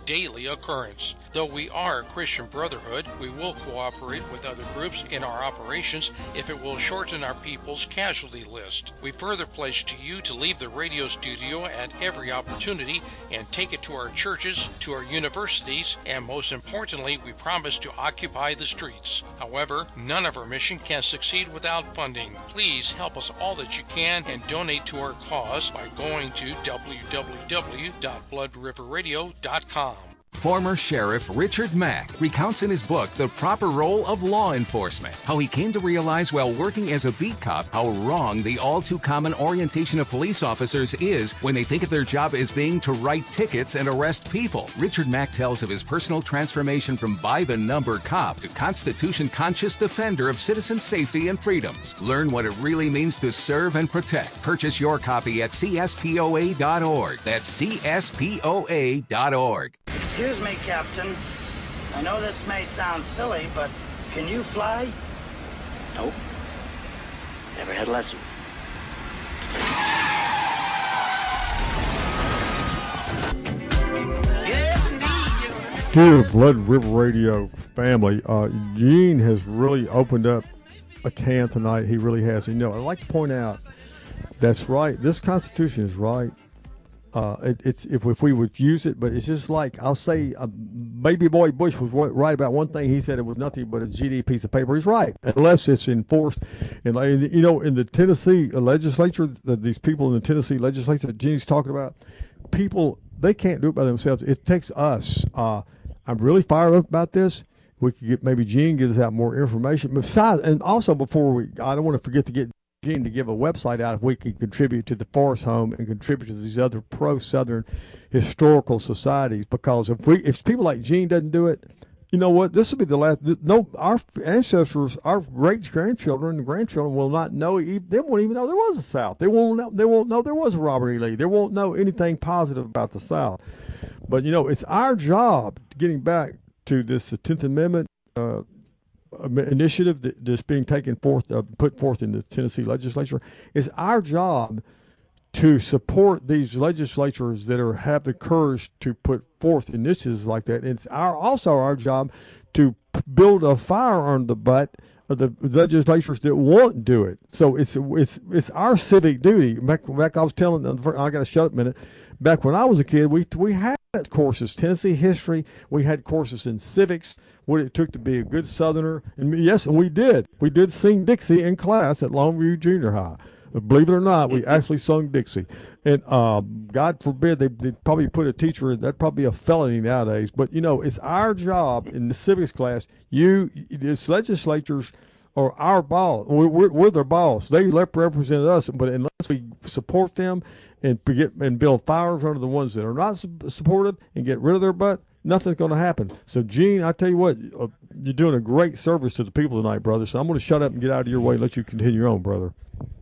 daily occurrence. Though we are a Christian brotherhood, we will cooperate with other groups in our operations if it will shorten our people's casualty list. We further pledge to you to leave the radio studio at every opportunity and take it to our churches, to our universities, and most importantly, we promise to occupy the streets. However, none of our mission can succeed without funding. Please help us all that you can and donate to our cause by going to w w w dot blood river radio dot com. Former Sheriff Richard Mack recounts in his book The Proper Role of Law Enforcement, how he came to realize while working as a beat cop how wrong the all-too-common orientation of police officers is when they think of their job as being to write tickets and arrest people. Richard Mack tells of his personal transformation from by-the-number cop to Constitution-conscious defender of citizen safety and freedoms. Learn what it really means to serve and protect. Purchase your copy at C S P O A dot org. That's C S P O A dot org. Excuse me, Captain. I know this may sound silly, but can you fly? Nope. Never had a lesson. Dear Blood River Radio family, uh, Gene has really opened up a can tonight. He really has. You know, I'd like to point out, that's right. This Constitution is right. Uh, it, it's if, if we would use it, but it's just like, I'll say, uh, Baby Boy Bush was right about one thing. He said it was nothing but a G D piece of paper. He's right, unless it's enforced. And, you know, in the Tennessee legislature, the, these people in the Tennessee legislature that Gene's talking about, people, they can't do it by themselves. It takes us. Uh, I'm really fired up about this. We could get, maybe Gene gives out more information. Besides, and also before we, I don't want to forget to get Gene to give a website out if we can contribute to the Forest Home and contribute to these other pro-Southern historical societies, because if we if people like Gene doesn't do it, you know what, this will be the last. No, our ancestors, our great grandchildren and grandchildren will not know. They won't even know there was a South. They won't know. They won't know there was a Robert E. Lee. They won't know anything positive about the South. But you know, it's our job, getting back to this tenth Amendment Uh, initiative that, that's being taken forth, uh, put forth in the Tennessee legislature. It's our job to support these legislatures that are have the courage to put forth initiatives like that. It's our also our job to build a fire on the butt of the legislatures that won't do it. So it's it's it's our civic duty. Back, back I was telling, I got to shut up a minute. Back when I was a kid, we we had courses, Tennessee history. We had courses in civics, what it took to be a good Southerner. And yes, and we did. We did sing Dixie in class at Longview Junior High. Believe it or not, we actually sung Dixie. And um, God forbid they they'd probably put a teacher in. That'd probably be a felony nowadays. But, you know, it's our job in the civics class. You, this legislatures are our boss. We're, we're, we're their boss. They represent us. But unless we support them and get and build fires under the ones that are not su- supportive and get rid of their butt, nothing's going to happen. So, Gene, I tell you what, uh, you're doing a great service to the people tonight, brother. So I'm going to shut up and get out of your way and let you continue on, brother.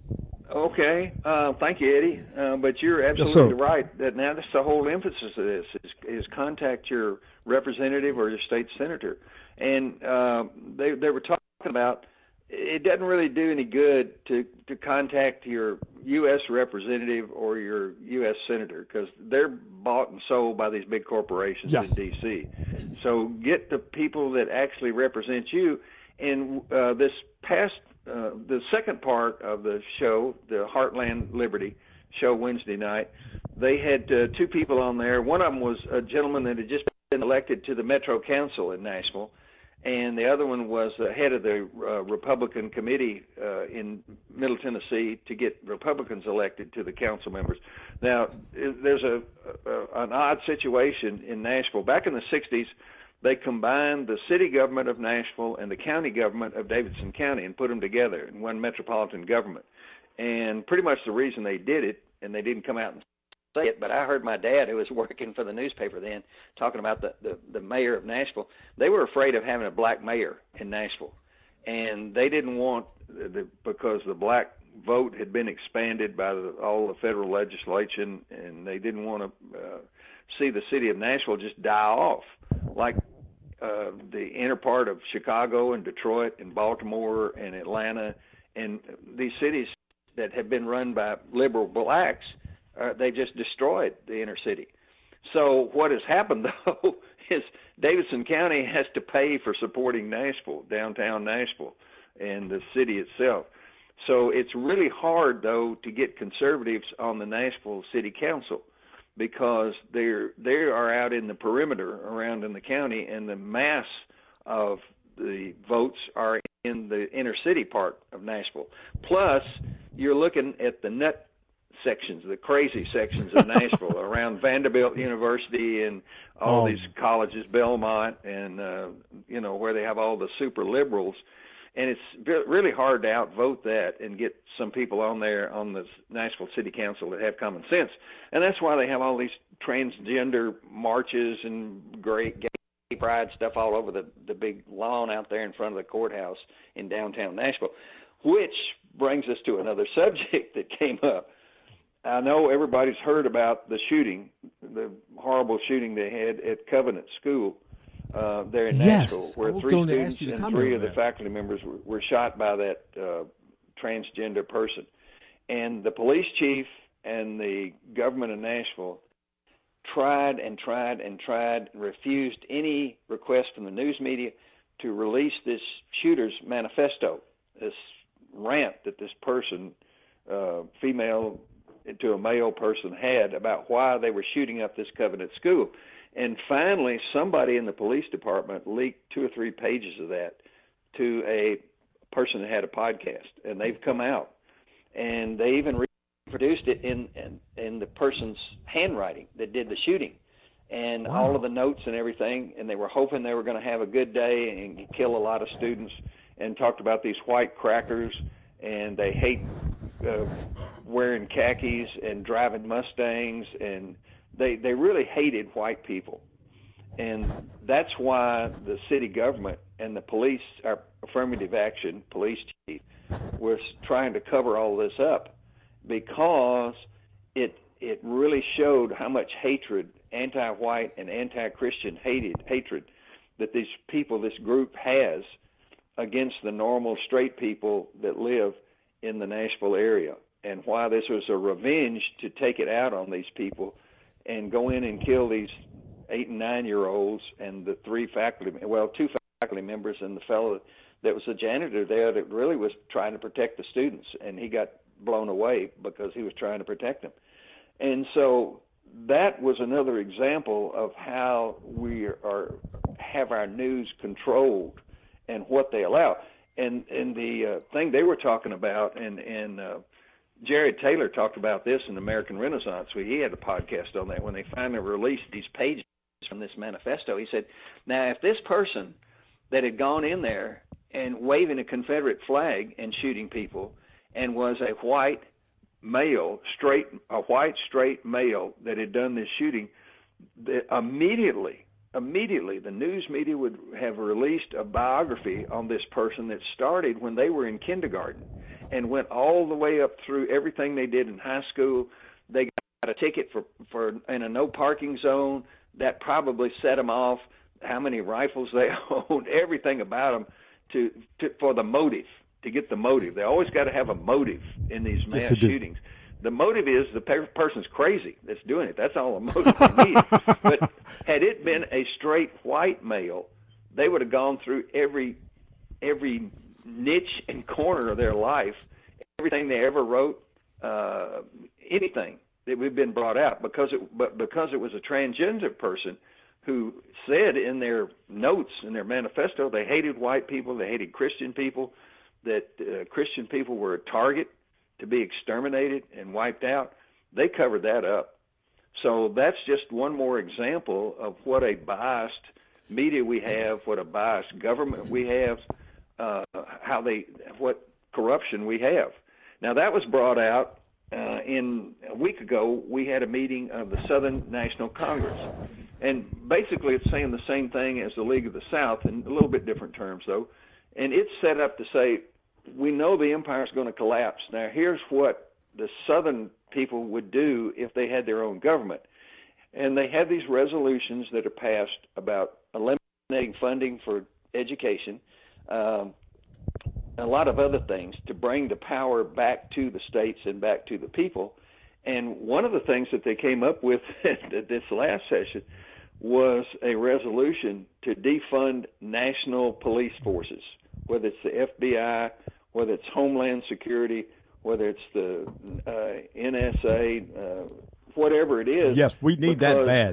Okay. Uh, thank you, Eddie. Uh, but you're absolutely yes, right. That now that's the whole emphasis of this is, is contact your representative or your state senator. And uh, they they were talking about it doesn't really do any good to, to contact your U S representative or your U S senator because they're bought and sold by these big corporations yes. in D C So get the people that actually represent you. And uh, this past, uh, the second part of the show, the Heartland Liberty show Wednesday night, they had uh, two people on there. One of them was a gentleman that had just been elected to the Metro Council in Nashville. And the other one was the head of the uh, Republican committee uh, in Middle Tennessee to get Republicans elected to the council members. Now, there's a, a an odd situation in Nashville. Back in the sixties, they combined the city government of Nashville and the county government of Davidson County and put them together in one metropolitan government. And pretty much the reason they did it, and they didn't come out and say it, but I heard my dad, who was working for the newspaper then, talking about the, the, the mayor of Nashville. They were afraid of having a black mayor in Nashville, and they didn't want, the, because the black vote had been expanded by the, all the federal legislation, and they didn't want to uh, see the city of Nashville just die off, like uh, the inner part of Chicago and Detroit and Baltimore and Atlanta, and these cities that have been run by liberal blacks. Uh, they just destroyed the inner city. So what has happened, though, is Davidson County has to pay for supporting Nashville, downtown Nashville, and the city itself. So it's really hard, though, to get conservatives on the Nashville City Council because they're they are out in the perimeter around in the county, and the mass of the votes are in the inner city part of Nashville. Plus, you're looking at the nut sections, the crazy sections of Nashville around Vanderbilt University and all Oh. these colleges, Belmont, and uh, you know where they have all the super liberals. And it's ve- really hard to outvote that and get some people on there on the Nashville City Council that have common sense. And that's why they have all these transgender marches and great gay pride stuff all over the, the big lawn out there in front of the courthouse in downtown Nashville, which brings us to another subject that came up. I know everybody's heard about the shooting, the horrible shooting they had at Covenant School. Uh, there in Yes, Nashville, I where was three going to students ask you to and comment three on of the that. faculty members were, were shot by that uh, transgender person. And the police chief and the government of Nashville tried and tried and tried and refused any request from the news media to release this shooter's manifesto, this rant that this person, uh, female to a male person, had about why they were shooting up this Covenant School. And finally, somebody in the police department leaked two or three pages of that to a person that had a podcast, and they've come out. And they even reproduced it in, in, in the person's handwriting that did the shooting. And Wow. all of the notes and everything, and they were hoping they were going to have a good day and kill a lot of students, and talked about these white crackers, and they hate uh, wearing khakis and driving Mustangs, and They they really hated white people, and that's why the city government and the police, our affirmative action police chief, was trying to cover all this up, because it it really showed how much hatred, anti-white and anti-Christian hated hatred, that these people, this group has against the normal straight people that live in the Nashville area, and why this was a revenge to take it out on these people and go in and kill these eight and nine-year-olds and the three faculty, well, two faculty members and the fellow that was the janitor there that really was trying to protect the students, and he got blown away because he was trying to protect them. And so that was another example of how we are have our news controlled and what they allow. And and the uh, thing they were talking about, and and uh, Jared Taylor talked about this in American Renaissance. He had a podcast on that when they finally released these pages from this manifesto. He said, now, if this person that had gone in there and waving a Confederate flag and shooting people and was a white male, straight, a white straight male that had done this shooting, that immediately, immediately the news media would have released a biography on this person that started when they were in kindergarten and went all the way up through everything they did in high school. They got a ticket for, for in a no parking zone. That probably set them off, how many rifles they owned, everything about them to, to for the motive, to get the motive. They always got to have a motive in these mass Yes, they do. shootings. The motive is the per- person's crazy that's doing it. That's all the motive they need. But had it been a straight white male, they would have gone through every every niche and corner of their life, everything they ever wrote, uh, anything that we've been brought out, because it, but because it was a transgender person who said in their notes, in their manifesto, they hated white people, they hated Christian people, that uh, Christian people were a target to be exterminated and wiped out. They covered that up. So that's just one more example of what a biased media we have, what a biased government we have, uh, how they, what corruption we have. Now that was brought out uh, in a week ago. We had a meeting of the Southern National Congress, and basically it's saying the same thing as the League of the South in a little bit different terms though. And it's set up to say, we know the empire is going to collapse. Now here's what the Southern people would do if they had their own government. And they have these resolutions that are passed about eliminating funding for education, um, a lot of other things to bring the power back to the states and back to the people. And one of the things that they came up with at this last session was a resolution to defund national police forces, whether it's the F B I, whether it's Homeland Security, whether it's the uh, N S A, uh, whatever it is. Yes, we need because, that bad.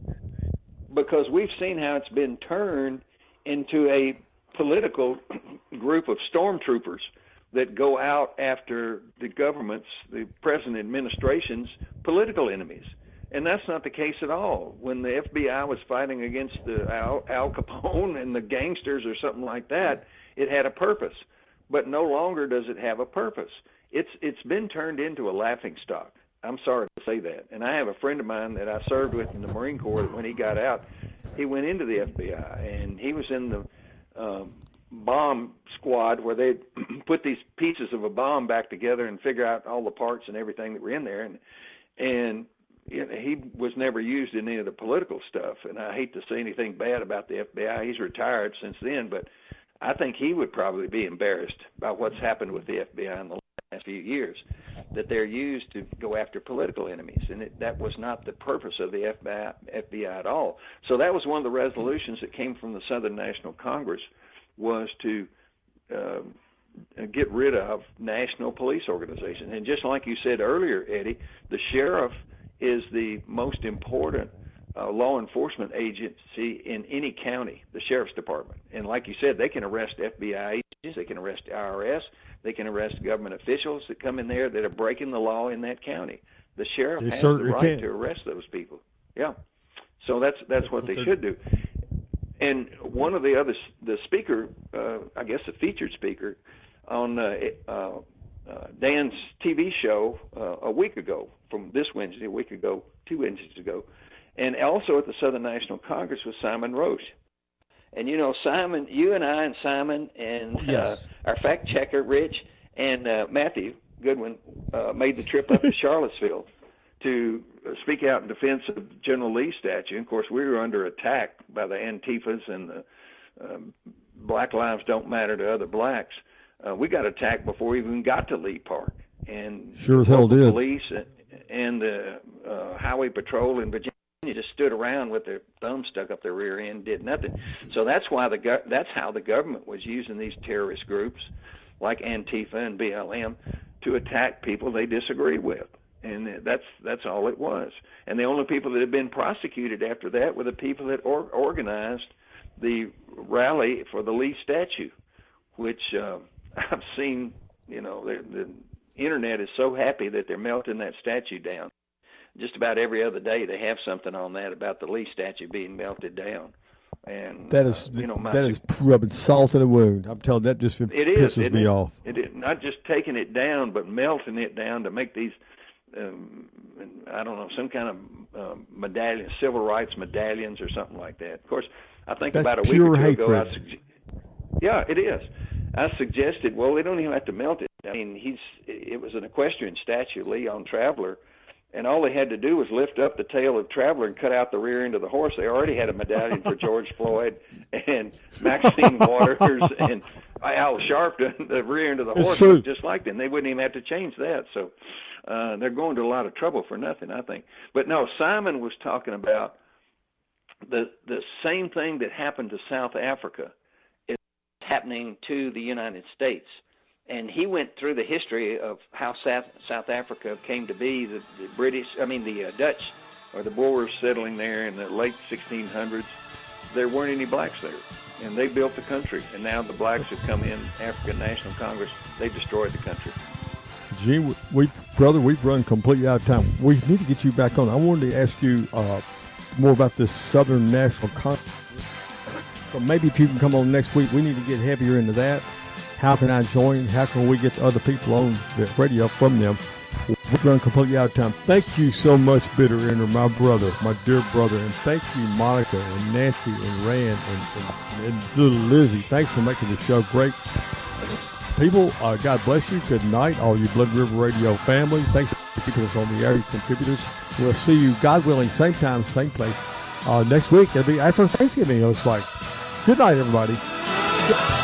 Because we've seen how it's been turned into a political group of stormtroopers that go out after the government's, the present administration's political enemies. And that's not the case at all. When the F B I was fighting against the Al, Al Capone and the gangsters or something like that, it had a purpose. But no longer does it have a purpose. It's it's been turned into a laughingstock. I'm sorry to say that. And I have a friend of mine that I served with in the Marine Corps that when he got out, he went into the F B I, and he was in the um, bomb squad where they put these pieces of a bomb back together and figure out all the parts and everything that were in there. And and you know, he was never used in any of the political stuff. And I hate to say anything bad about the F B I. He's retired since then, but I think he would probably be embarrassed about what's happened with the F B I in the last few years, that they're used to go after political enemies, and it, that was not the purpose of the F B I, F B I at all. So that was one of the resolutions that came from the Southern National Congress, was to uh, get rid of national police organizations. And just like you said earlier, Eddie, the sheriff is the most important uh, law enforcement agency in any county, the sheriff's department. And like you said, they can arrest F B I agents, they can arrest I R S, they can arrest government officials that come in there that are breaking the law in that county. The sheriff they has the right can. to arrest those people. Yeah. So that's that's what they should do. And one of the other, the speaker, uh, I guess the featured speaker on uh, uh, uh, Dan's T V show uh, a week ago, from this Wednesday, a week ago, two Wednesdays ago, and also at the Southern National Congress was Simon Roche. And, you know, Simon, you and I and Simon and yes. uh, our fact checker, Rich, and uh, Matthew Goodwin uh, made the trip up to Charlottesville to speak out in defense of General Lee's statue. And, of course, we were under attack by the Antifas and the um, Black Lives Don't Matter to Other Blacks. Uh, we got attacked before we even got to Lee Park. And sure as hell did. Police and, and the uh, Highway Patrol in Virginia just stood around with their thumb stuck up their rear end, did nothing. So that's why the go- that's how the government was using these terrorist groups like Antifa and B L M to attack people they disagree with. And that's that's all it was. And the only people that have been prosecuted after that were the people that or- organized the rally for the Lee statue, which uh, I've seen, you know, the, the internet is so happy that they're melting that statue down. Just about every other day they have something on that about the Lee statue being melted down. And that is, uh, you know, my, that is rubbing salt in a wound. I'm telling you, that just it pisses is, me it, off. It is not just taking it down, but melting it down to make these, um, I don't know, some kind of uh, medallion, civil rights medallions or something like that. Of course, I think That's about a week pure or two hatred. ago, I suge- yeah, it is. I suggested, well, they don't even have to melt it. I mean, he's it was an equestrian statue, Leon Traveler, and all they had to do was lift up the tail of Traveler and cut out the rear end of the horse. They already had a medallion for George Floyd and Maxine Waters and Al Sharpton. The rear end of the It's horse true. was just like them. They wouldn't even have to change that. So uh, they're going to a lot of trouble for nothing, I think. But no, Simon was talking about the the same thing that happened to South Africa is happening to the United States. And he went through the history of how South, South Africa came to be. The, the British, I mean the uh, Dutch, or the Boers settling there in the late sixteen hundreds. There weren't any blacks there, and they built the country. And now the blacks have come in, African National Congress, they destroyed the country. Gene, we, brother, we've run completely out of time. We need to get you back on. I wanted to ask you uh, more about this Southern National Congress. So maybe if you can come on next week, we need to get heavier into that. How can I join? How can we get other people on the radio from them? We've run completely out of time. Thank you so much, Bitter Ender, my brother, my dear brother. And thank you, Monica and Nancy and Rand and, and, and little Lizzie. Thanks for making the show great. People, uh, God bless you. Good night, all you Blood River Radio family. Thanks for keeping us on the air, you contributors. We'll see you, God willing, same time, same place. Uh, next week, it'll be after Thanksgiving, it looks like. Good night, everybody.